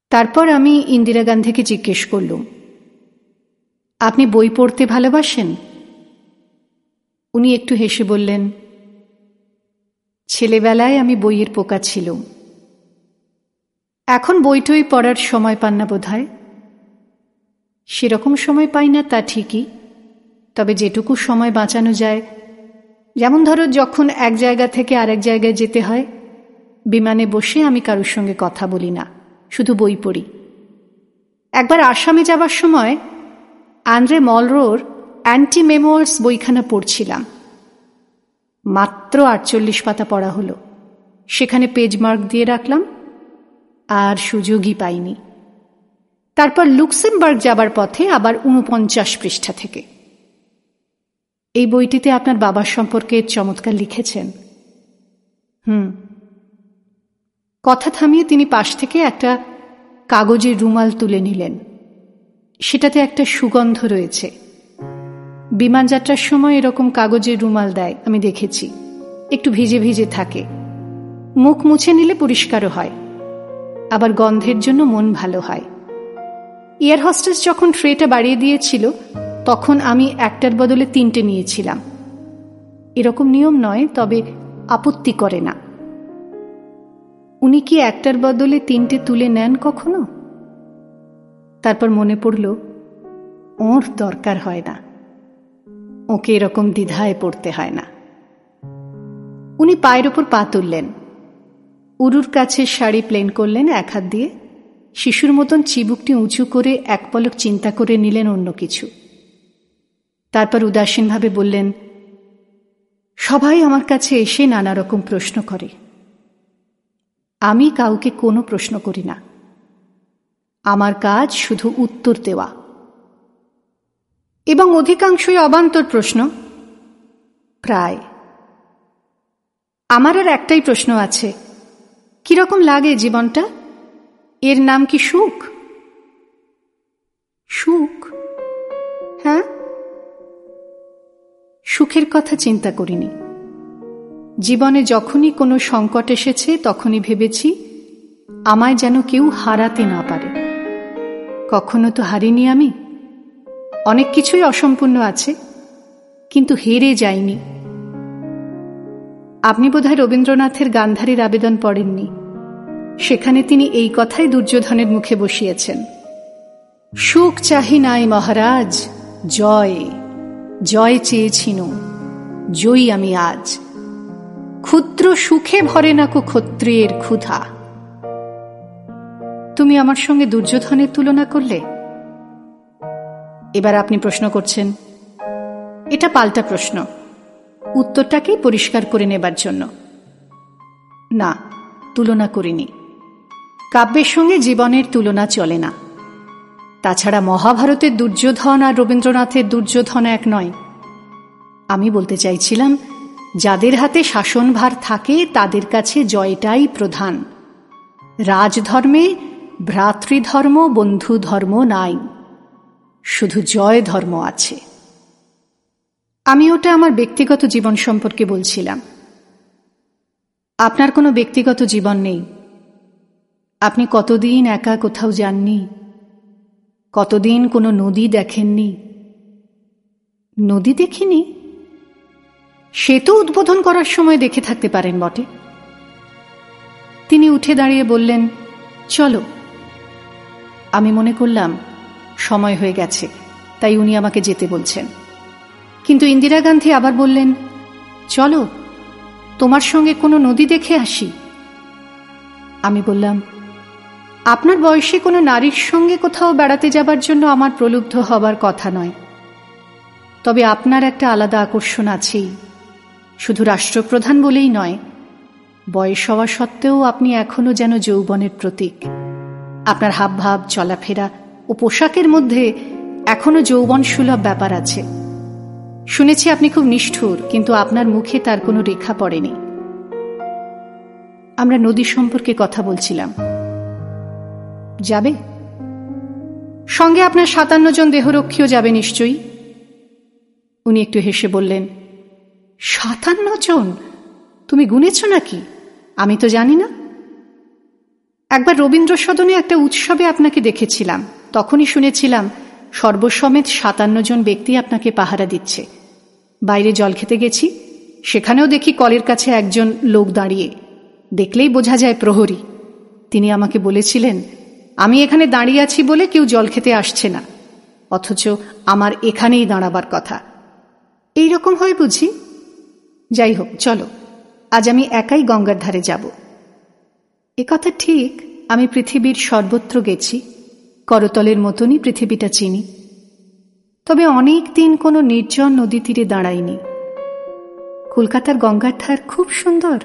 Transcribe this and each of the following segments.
তারপর আমি ইন্দিরা গান্ধীকে জিজ্ঞেস করলুম, আপনি বই পড়তে ভালোবাসেন? উনি একটু হেসে বললেন, ছেলেবেলায় আমি বইয়ের পোকা ছিলুম। এখন বইটই পড়ার সময় পান না বোধহয়। সেরকম সময় পাই না তা ঠিকই, তবে যেটুকু সময় বাঁচানো যায়, যেমন ধরো যখন এক জায়গা থেকে আরেক জায়গায় যেতে হয়, বিমানে বসে আমি কারোর সঙ্গে কথা বলি না, শুধু বই পড়ি। একবার আসামে যাবার সময় আন্দ্রে মলরোর অ্যান্টি মেমোয়ার্স বইখানা পড়ছিলাম। মাত্র 48 পাতা পড়া হলো, সেখানে পেজ মার্ক দিয়ে রাখলাম, আর সুযোগই পাইনি। তারপর লুক্সেমবার্গ যাবার পথে আবার 49 পৃষ্ঠা থেকে। এই বইটিতে আপনার বাবার সম্পর্কে চমৎকার লিখেছেন। কথা থামিয়ে তিনি পাশ থেকে একটা কাগজের রুমাল তুলে নিলেন। সেটাতে একটা সুগন্ধ রয়েছে। বিমান যাত্রার সময় এরকম কাগজের রুমাল দেয়, আমি দেখেছি। একটু ভিজে ভিজে থাকে, মুখ মুছে নিলে পরিষ্কারও হয়, আবার গন্ধের জন্য মন ভালো হয়। এয়ার হোস্টেস যখন ট্রেটা বাড়িয়ে দিয়েছিল, তখন আমি একটার বদলে 3টে নিয়েছিলাম। এরকম নিয়ম নয়, তবে আপত্তি করে না। উনি কি একটার বদলে 3টে তুলে নেন কখনো? তারপর মনে পড়ল, ওর দরকার হয় না, ওকে এরকম দ্বিধায় পড়তে হয় না। উনি পায়ের ওপর পা তুললেন, উরুর কাছে শাড়ি প্লেন করলেন এক হাত দিয়ে, শিশুর মতন চিবুকটি উঁচু করে এক পলক চিন্তা করে নিলেন অন্য কিছু। তারপর উদাসীনভাবে বললেন, সবাই আমার কাছে এসে নানা রকম প্রশ্ন করে, আমি কাউকে কোনো প্রশ্ন করি না। আমার কাজ শুধু উত্তর দেওয়া, এবং অধিকাংশই অবান্তর প্রশ্ন। প্রায়। আমার আর একটাই প্রশ্ন আছে, কিরকম লাগে জীবনটা? এর নাম কি সুখ? সুখ? হ্যাঁ, সুখের কথা চিন্তা করিনি। জীবনে যখনই কোনো সংকট এসেছে, তখনই ভেবেছি আমায় যেন কেউ হারাতে না পারে। কখনো তো হারিনি আমি। অনেক কিছুই অসম্পূর্ণ আছে, কিন্তু হেরে যাইনি। আপনি বোধহয় রবীন্দ্রনাথের গান্ধারীর আবেদন পড়েননি। সেখানে তিনি এই কথাই দুর্যোধনের মুখে বসিয়েছেন, সুখ চাহি নাই মহারাজ, জয় জয় চেয়েছিনু, জয়ী আমি আজ। ক্ষুদ্র সুখে ভরে না কো ক্ষত্রিয়ের ক্ষুধা। তুমি আমার সঙ্গে দুর্যোধনের তুলনা করলে। এবার আপনি প্রশ্ন করছেন, এটা পাল্টা প্রশ্ন, উত্তরটাকেই পরিষ্কার করে নেবার জন্য। না, তুলনা করিনি। কাব্যের সঙ্গে জীবনের তুলনা চলে না। তাছাড়া মহাভারতের দুর্যোধন আর রবীন্দ্রনাথের দুর্যোধন এক নয়। আমি বলতে চাইছিলাম, যাদের হাতে শাসনভার থাকে তাদের কাছে জয়টাই প্রধান। রাজধর্মে ভ্রাতৃধর্ম বন্ধু ধর্ম নাই, শুধু জয় ধর্ম আছে। আমি ওটা আমার ব্যক্তিগত জীবন সম্পর্কে বলছিলাম। আপনার কোনো ব্যক্তিগত জীবন নেই। আপনি কতদিন একা কোথাও যাননি, কতদিন কোনো নদী দেখেননি। নদী দেখিনি? সে তো উদ্বোধন করার সময় দেখে থাকতে পারেন বটে। তিনি উঠে দাঁড়িয়ে বললেন, চলো। আমি মনে করলাম সময় হয়ে গেছে, তাই উনি আমাকে যেতে বলছেন। কিন্তু ইন্দিরা গান্ধী আবার বললেন, চলো, তোমার সঙ্গে কোনো নদী দেখে আসি। আমি বললাম, আপনার বয়সে কোনো নারীর সঙ্গে কোথাও বেড়াতে যাবার জন্য আমার প্রলুব্ধ হবার কথা নয়, তবে আপনার একটা আলাদা আকর্ষণ আছেই। শুধু রাষ্ট্রপ্রধান বলেই নয়, বয়স হওয়া সত্ত্বেও আপনি এখনো যেন যৌবনের প্রতীক। আপনার হাবভাব, চলাফেরা ও পোশাকের মধ্যে এখনো যৌবন সুলভ ব্যাপার আছে। শুনেছি আপনি খুব নিষ্ঠুর, কিন্তু আপনার মুখে তার কোনো রেখা পড়েনি। আমরা নদী সম্পর্কে কথা বলছিলাম। যাবে? সঙ্গে আপনার 57 জন দেহরক্ষীও যাবে নিশ্চয়ই। উনি একটু হেসে বললেন, 57 জন? তুমি গুনেছ নাকি? আমি তো জানি না। একবার রবীন্দ্র সদনে একটা উৎসবে আপনাকে দেখেছিলাম, তখনই শুনেছিলাম সর্বসমেত 57 জন ব্যক্তি আপনাকে পাহারা দিচ্ছে। বাইরে জল খেতে গেছি, সেখানেও দেখি কলের কাছে একজন লোক দাঁড়িয়ে, দেখলেই বোঝা যায় প্রহরী। তিনি আমাকে বলেছিলেন আমি এখানে দাঁড়িয়ে আছি বলে কেউ জল খেতে আসছে না, অথচ আমার এখানেই দাঁড়াবার কথা। এই রকম হয় বুঝি? যাই হোক, চলো আজ আমি একাই গঙ্গার ধারে যাব। কথা ঠিক, আমি পৃথিবীর সর্বত্র গেছি, করতলের মতনই পৃথিবীটা চিনি, তবে অনেক দিন কোনো নির্জন নদী তীরে দাঁড়াইনি। কলকাতার গঙ্গার ধার খুব সুন্দর,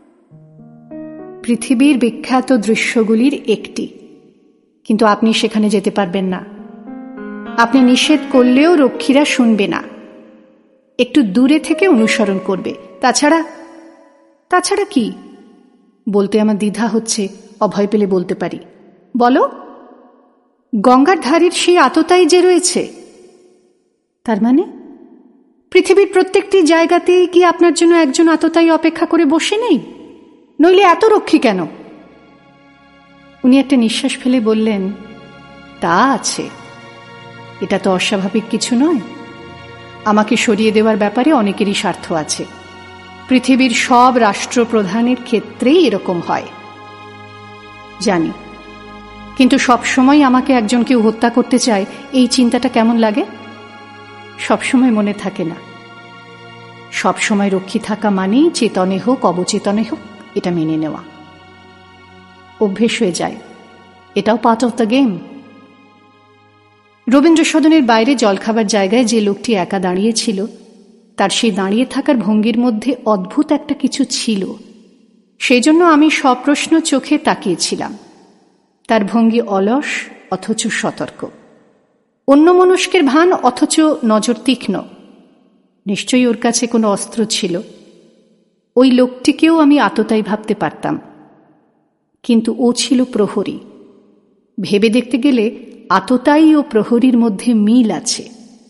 পৃথিবীর বিখ্যাত দৃশ্যগুলির একটি, কিন্তু আপনি সেখানে যেতে পারবেন না। আপনি নিষেধ করলেও রক্ষীরা শুনবে না, একটু দূরে থেকে অনুসরণ করবে। তাছাড়া কি বলতে আমার দ্বিধা হচ্ছে, অভয় পেলে বলতে পারি। বলো। গঙ্গার ধারের সেই আততায়ী যে রয়েছে, তার মানে পৃথিবীর প্রত্যেকটি জায়গাতেই কি আপনার জন্য একজন আততায়ী অপেক্ষা করে বসে নেই? নইলে এত রক্ষী কেন? উনি একটা নিঃশ্বাস ফেলে বললেন, তা আছে, এটা তো অস্বাভাবিক কিছু নয়। আমাকে সরিয়ে দেওয়ার ব্যাপারে অনেকেরই স্বার্থ আছে, পৃথিবীর সব রাষ্ট্রপ্রধানের ক্ষেত্রেই এরকম হয় জানি, কিন্তু সবসময় আমাকে একজন কেউ হত্যা করতে চায়, এই চিন্তাটা কেমন লাগে? সবসময় মনে থাকে না। সবসময় রক্ষী থাকা মানেই চেতনে হোক অবচেতনে হোক এটা মেনে নেওয়া, অভ্যেস হয়ে যায়, এটাও part of the game. Rabindra সদনের বাইরে জলখাবার জায়গায় যে লোকটি একা দাঁড়িয়েছিল, তার সেই দাঁড়িয়ে থাকার ভঙ্গির মধ্যে অদ্ভুত একটা কিছু ছিল, সেই জন্য আমি সপ্রশ্ন চোখে তাকিয়েছিলাম। তার ভঙ্গি অলস অথচ সতর্ক, অন্যমনস্কের ভান অথচ নজর তীক্ষ্ণ। নিশ্চয়ই ওর কাছে কোনো অস্ত্র ছিল। ওই লোকটিকেও আমি আততায়ী ভাবতে পারতাম, কিন্তু ও ছিল প্রহরী। ভেবে দেখতে গেলে আততায়ী ও প্রহরীর মধ্যে মিল আছে।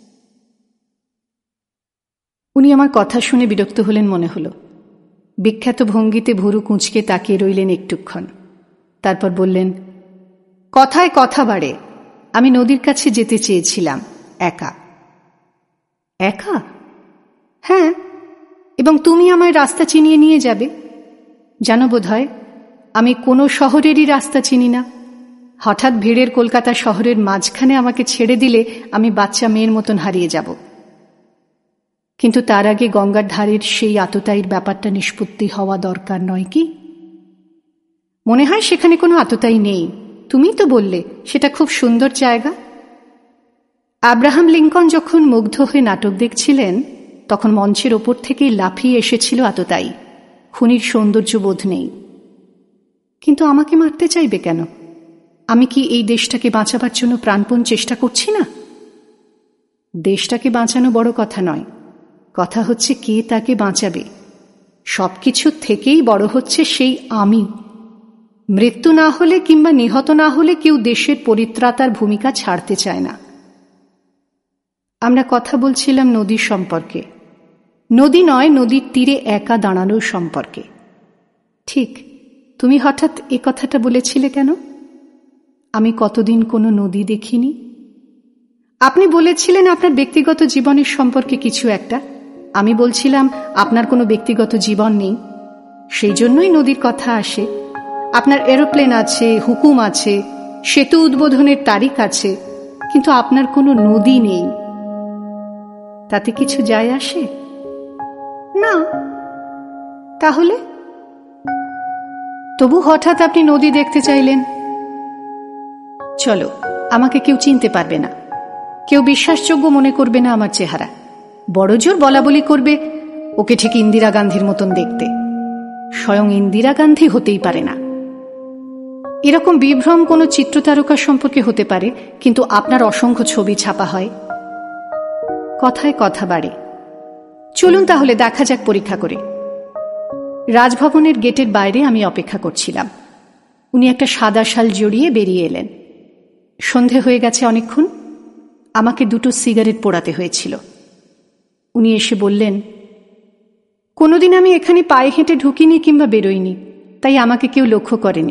উনি আমার কথা শুনে বিরক্ত হলেন মনে হলো। বিখ্যাত ভঙ্গিতে ভুরু কুঁচকে তাকিয়ে রইলেন একটুক্ষণ, তারপর বললেন, কথায় কথা বাড়ে। আমি নদীর কাছে যেতে চেয়েছিলাম একা। একা? হ্যাঁ, এবং তুমি আমায় রাস্তা চিনিয়ে নিয়ে যাবে। জানো বোধহয় আমি কোনো শহরেরই রাস্তা চিনি না। হঠাৎ ভিড়ের কলকাতা শহরের মাঝখানে আমাকে ছেড়ে দিলে আমি বাচ্চা মেয়ের মতন হারিয়ে যাব। কিন্তু তার আগে গঙ্গার ধারের সেই আততায়ীর ব্যাপারটা নিষ্পত্তি হওয়া দরকার নয় কি? মনে হয় সেখানে কোনো আততায়ী নেই। তুমিই তো বললে সেটা খুব সুন্দর জায়গা। আব্রাহাম লিঙ্কন যখন মুগ্ধ হয়ে নাটক দেখছিলেন, তখন মঞ্চের ওপর থেকেই লাফিয়ে এসেছিল আততায়ী। খুনির সৌন্দর্য বোধ নেই। কিন্তু আমাকে মারতে চাইবে কেন? আমি কি এই দেশটাকে বাঁচাবার জন্য প্রাণপণ চেষ্টা করছি না? দেশটাকে বাঁচানো বড় কথা নয়, কথা হচ্ছে কে তাকে বাঁচাবে। সবকিছু থেকেই বড় হচ্ছে সেই আমি। মৃত্যু না হলে কিংবা নিহত না হলে কেউ দেশের পরিত্রাতার ভূমিকা ছাড়তে চায় না। আমরা কথা বলছিলাম নদীর সম্পর্কে, নদী নয়, নদীর তীরে একা দাঁড়ানোর সম্পর্কে। ঠিক, তুমি হঠাৎ এ কথাটা বলেছিলে কেন? আমি কতদিন কোনো নদী দেখিনি। আপনি বলেছিলেন আপনার ব্যক্তিগত জীবনের সম্পর্কে কিছু একটা। আমি বলছিলাম আপনার কোনো ব্যক্তিগত জীবন নেই, সেই জন্যই নদীর কথা আসে। আপনার এরোপ্লেন আছে, হুকুম আছে, সেতু উদ্বোধনের তারিখ আছে, কিন্তু আপনার কোনো নদী নেই। তাতে কিছু যায় আসে না। তাহলে তবু হঠাৎ আপনি নদী দেখতে চাইলেন। চলো, আমাকে কেউ চিনতে পারবে না, কেউ বিশ্বাসযোগ্য মনে করবে না আমার চেহারা। বড় জোর বলা বলি করবে, ওকে ঠিক ইন্দিরা গান্ধীর মতন দেখতে। স্বয়ং ইন্দিরা গান্ধী হতেই পারে না। এরকম বিভ্রম কোনো চিত্রতারকা সম্পর্কে হতে পারে, কিন্তু আপনার অসংখ্য ছবি ছাপা হয়। কথায় কথা বাড়ে। চলুন তাহলে দেখা যাক পরীক্ষা করে। রাজভবনের গেটের বাইরে আমি অপেক্ষা করছিলাম। উনি একটা সাদা শাল জড়িয়ে বেরিয়ে এলেন। সন্ধে হয়ে গেছে অনেকক্ষণ। আমাকে 2টো সিগারেট পোড়াতে হয়েছিল। উনি এসে বললেন, কোনোদিন আমি এখানে পায়ে হেঁটে ঢুকিনি কিংবা বেরোইনি, তাই আমাকে কেউ লক্ষ্য করেনি।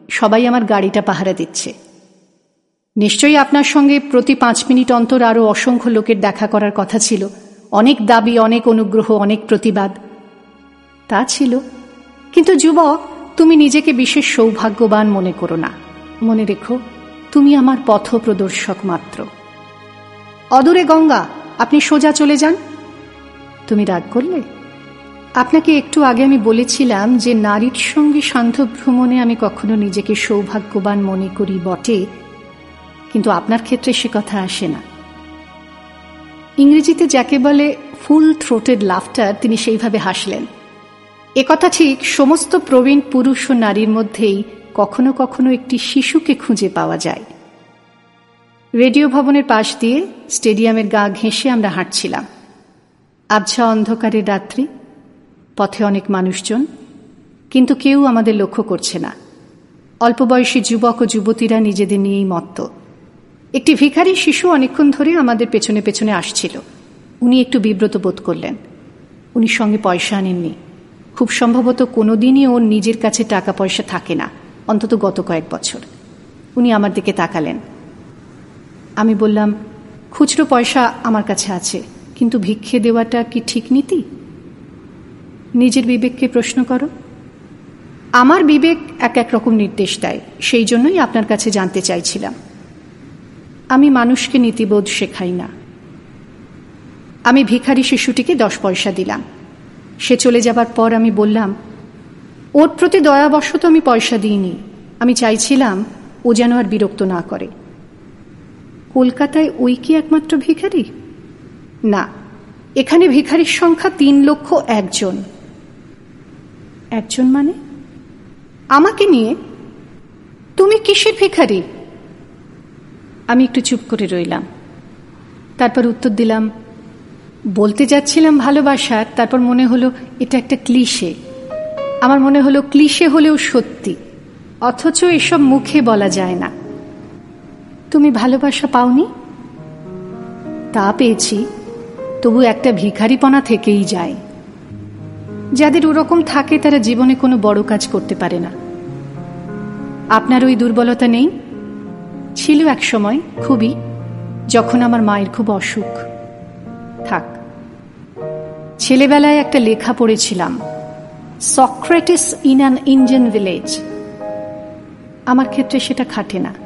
সবাই আমার গাড়িটা পাহারা দিচ্ছে। নিশ্চয়ই আপনার সঙ্গে প্রতি 5 মিনিট অন্তর আরও অসংখ্য লোকের দেখা করার কথা ছিল, অনেক দাবি, অনেক অনুগ্রহ, অনেক প্রতিবাদ। তা ছিল, কিন্তু যুবক, তুমি নিজেকে বিশেষ সৌভাগ্যবান মনে করো না। মনে রেখো, তুমি আমার পথ প্রদর্শক মাত্র। অদূরে গঙ্গা, আপনি সোজা চলে যান। তুমি রাগ করলে? আপনাকে একটু আগে আমি বলেছিলাম যে নারীর সঙ্গে সান্ধ্য ভ্রমণে আমি কখনো নিজেকে সৌভাগ্যবান মনে করি বটে, কিন্তু আপনার ক্ষেত্রে সে কথা আসে না। ইংরেজিতে যাকে বলে ফুল থ্রোটেড লাফটার, তিনি সেইভাবে হাসলেন। একথা ঠিক, সমস্ত প্রবীণ পুরুষ ও নারীর মধ্যেই কখনো কখনো একটি শিশুকে খুঁজে পাওয়া যায়। রেডিও ভবনের পাশ দিয়ে স্টেডিয়ামের গা ঘেঁষে আমরা হাঁটছিলাম। আবছা অন্ধকারের রাত্রি, পথে অনেক মানুষজন, কিন্তু কেউ আমাদের লক্ষ্য করছে না। অল্প বয়সী যুবক ও যুবতীরা নিজেদের নিয়েই মত্ত। একটি ভিখারি শিশু অনেকক্ষণ ধরে আমাদের পেছনে পেছনে আসছিল। উনি একটু বিব্রত বোধ করলেন। উনি সঙ্গে পয়সা আনেননি। খুব সম্ভবত কোনোদিনই ওর নিজের কাছে টাকা পয়সা থাকে না, অন্তত গত কয়েক বছর। উনি আমার দিকে তাকালেন। আমি বললাম, খুচরো পয়সা আমার কাছে আছে, কিন্তু ভিক্ষে দেওয়াটা কি ঠিক নীতি? নিজের বিবেককে প্রশ্ন করো। আমার বিবেক এক এক রকম নির্দেশ দেয়, সেই জন্যই আপনার কাছে জানতে চাইছিলাম। আমি মানুষকে নীতিবোধ শেখাই না। আমি ভিখারি শিশুটিকে 10 পয়সা দিলাম। সে চলে যাবার পর আমি বললাম, ওর প্রতি দয়াবশত আমি পয়সা দিইনি। আমি চাইছিলাম ও যেন আর বিরক্ত না করে। কলকাতায় ওই কি একমাত্র ভিখারি? না, এখানে ভিখারির সংখ্যা 3,01,000। একজন মানে? আমাকে নিয়ে? তুমি কিসের ভিখারি? আমি একটু চুপ করে রইলাম। তারপর উত্তর দিলাম, বলতে যাচ্ছিলাম ভালোবাসার, তারপর মনে হলো এটা একটা ক্লিশে। আমার মনে হলো ক্লিশে হলেও সত্যি, অথচ এসব মুখে বলা যায় না। তুমি ভালোবাসা পাওনি? তা পেয়েছি, তবু একটা ভিখারিপনা থেকেই যায়। যাদের ওরকম থাকে তারা জীবনে কোনো বড় কাজ করতে পারে না। আপনার ওই দুর্বলতা নেই? ছিল এক সময়, খুবই, যখন আমার মায়ের খুব অসুখ। থাক, ছেলেবেলায় একটা লেখা পড়েছিলাম, Socrates in an Indian village. আমার ক্ষেত্রে সেটা খাটে না।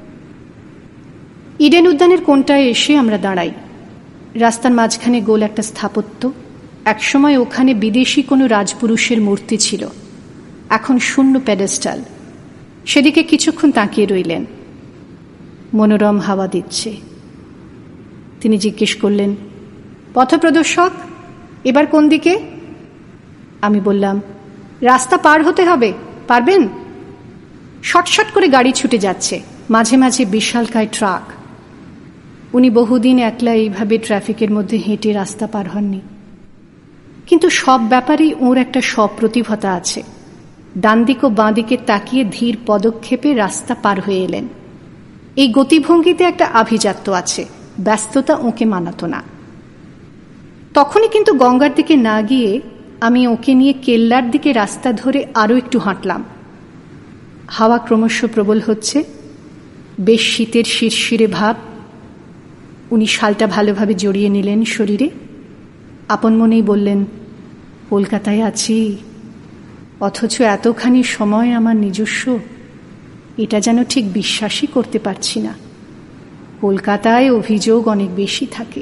ইডেন উদ্যানের কোণটায় এসে আমরা দাঁড়াই। রাস্তার মাঝখানে গোল একটা স্থাপত্য। একসময় ওখানে বিদেশি কোনো রাজপুরুষের মূর্তি ছিল, এখন শূন্য প্যাডেস্টাল। সেদিকে কিছুক্ষণ তাকিয়ে রইলেন। মনোরম হাওয়া দিচ্ছে। তিনি জিজ্ঞেস করলেন, পথপ্রদর্শক, এবার কোন দিকে? আমি বললাম, রাস্তা পার হতে হবে, পারবেন? শটশট করে গাড়ি ছুটে যাচ্ছে, মাঝে মাঝে বিশালকায় ট্রাক। উনি বহুদিন একলা এইভাবে ট্রাফিকের মধ্যে হেঁটে রাস্তা পার হননি, কিন্তু সব ব্যাপারেই ওর একটা সপ্রতিভতা আছে। ডান দিক ও বাঁ দিকে তাকিয়ে ধীর পদক্ষেপে রাস্তা পার হয়ে এলেন। এই গতিভঙ্গিতে একটা আভিজাত্য আছে, ব্যস্ততা ওকে মানাতো না। তখনই কিন্তু গঙ্গার দিকে না গিয়ে আমি ওকে নিয়ে কেল্লার দিকে রাস্তা ধরে আরও একটু হাঁটলাম। হাওয়া ক্রমশ প্রবল হচ্ছে, বেশ শীতের শিরশিরে ভাব। উনি শালটা ভালোভাবে জড়িয়ে নিলেন শরীরে, আপন মনেই বললেন, কলকাতায় আছি, অথচ এতখানি সময় আমার নিজস্ব, এটা যেন ঠিক বিশ্বাসই করতে পারছি না। কলকাতায় অভিযোগ অনেক বেশি থাকে।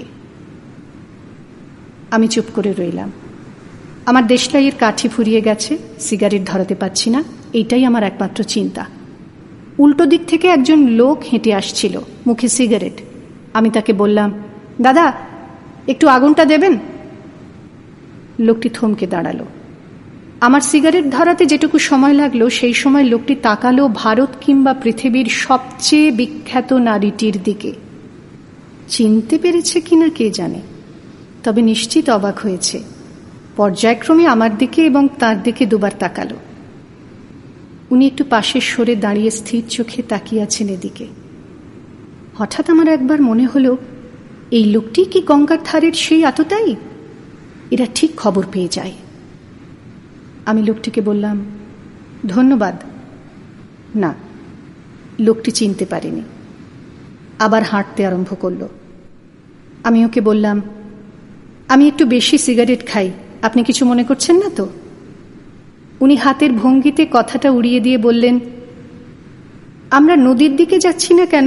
আমি চুপ করে রইলাম। আমার দেশলাইয়ের কাঠি ফুরিয়ে গেছে, সিগারেট ধরাতে পারছি না, এইটাই আমার একমাত্র চিন্তা। উল্টো দিক থেকে একজন লোক হেঁটে আসছিল, মুখে সিগারেট। আমি তাকে বললাম, দাদা, একটু আগুনটা দেবেন? লোকটি থমকে দাঁড়ালো। আমার সিগারেট ধরাতে যেটুকু সময় লাগলো, সেই সময় লোকটি তাকালো ভারত কিংবা পৃথিবীর সবচেয়ে বিখ্যাত নারীটির দিকে। চিনতে পেরেছে কিনা কে জানে, তবে নিশ্চিত অবাক হয়েছে। পর্যায়ক্রমে আমার দিকে এবং তার দিকে দুবার তাকালো। উনি একটু পাশে সরে দাঁড়িয়ে স্থির চোখে তাকিয়ে আছেন এদিকে। হঠাৎ আমার একবার মনে হলো, এই লোকটি কি গঙ্গার ধারের সেই আততায়ী? এরা ঠিক খবর পেয়ে যায়। আমি লোকটিকে বললাম, ধন্যবাদ। না, লোকটি চিনতে পারেনি। আবার হাঁটতে আরম্ভ করল। আমি ওকে বললাম, আমি একটু বেশি সিগারেট খাই, আপনি কিছু মনে করছেন না তো? উনি হাতের ভঙ্গিতে কথাটা উড়িয়ে দিয়ে বললেন, আমরা নদীর দিকে যাচ্ছি না কেন?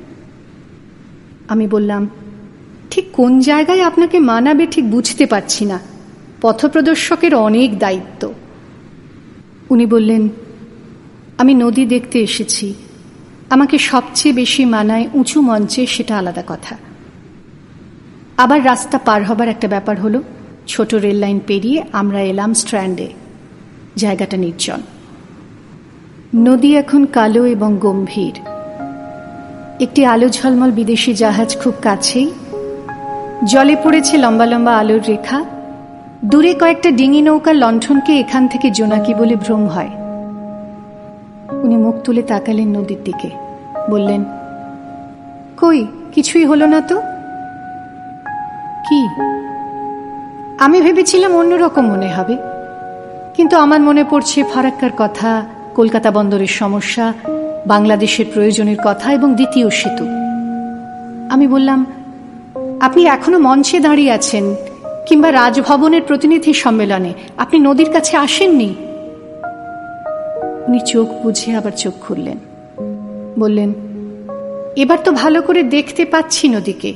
আমি বললাম, ঠিক কোন জায়গায় আপনাকে মানাবে ঠিক বুঝতে পারছি না, পথপ্রদর্শকের অনেক দায়িত্ব। উনি বললেন, আমি নদী দেখতে এসেছি, আমাকে সবচেয়ে বেশি মানায় উঁচু মঞ্চে, সেটা আলাদা কথা। আবার রাস্তা পার হবার একটা ব্যাপার হলো। ছোট রেল লাইন পেরিয়ে আমরা এলাম স্ট্র্যান্ডে। জায়গাটা নির্জন। নদী এখন কালো এবং গম্ভীর। একটি আলো ঝলমল বিদেশি জাহাজ খুব কাছেই, জলে পড়েছে লম্বা লম্বা আলোর রেখা। দূরে কয়েকটা ডিঙি নৌকার লণ্ঠনকে এখান থেকে জোনাকি বলে ভ্রম হয়। উনি মুখ তুলে তাকালেন নদীর দিকে, বললেন, কই, কিছুই হলো না তো? কি? আমি ভেবেছিলাম অন্যরকম মনে হবে, কিন্তু আমার মনে পড়ছে ফারাক্কার কথা, কলকাতা বন্দরের সমস্যা, বাংলাদেশের প্রয়োজনের কথা এবং দ্বিতীয় সেতু। আমি বললাম, আপনি এখনো মঞ্চে দাঁড়িয়ে আছেন কিংবা রাজভবনের প্রতিনিধি সম্মেলনে, আপনি নদীর কাছে আসেননি। উনি চোখ বুঝে আবার চোখ খুললেন, বললেন, এবার তো ভালো করে দেখতে পাচ্ছি নদীকে।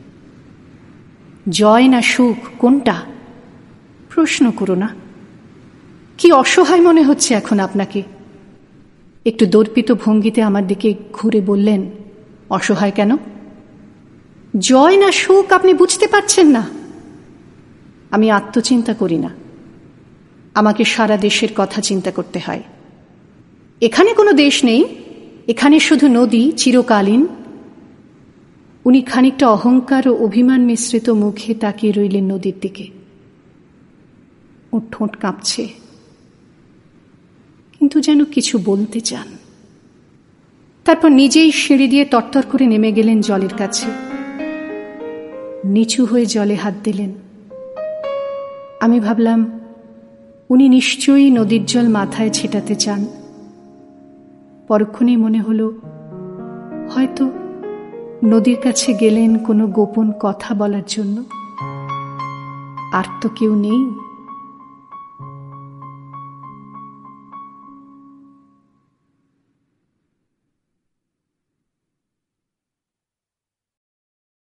জয় না সুখ, কোনটা? প্রশ্ন করো না। কি অসহায় মনে হচ্ছে এখন আপনাকে? একটু দর্পিত ভঙ্গিতে আমার দিকে ঘুরে বললেন, অসহায় কেন? জয় না সুখ আপনি বুঝতে পারছেন না? আমি আত্মচিন্তা করি না, আমাকে সারা দেশের কথা চিন্তা করতে হয়। এখানে কোনো দেশ নেই, এখানে শুধু নদী, চিরকালীন। উনি খানিকটা অহংকার ও অভিমান মিশ্রিত মুখে তাকিয়ে রইলেন নদীর দিকে। ওর ঠোঁট কাঁপছে, কিন্তু যেন কিছু বলতে চান। তারপর নিজেই সিঁড়ি দিয়ে তরতর করে নেমে গেলেন জলের কাছে। নিচু হয়ে জলে হাত দিলেন। আমি ভাবলাম, উনি নিশ্চয়ই নদীর জল মাথায় ছেটাতে চান। পরক্ষণেই মনে হলো, হয়তো নদীর কাছে গেলেন কোনো গোপন কথা বলার জন্য। আর তো কেউ নেই।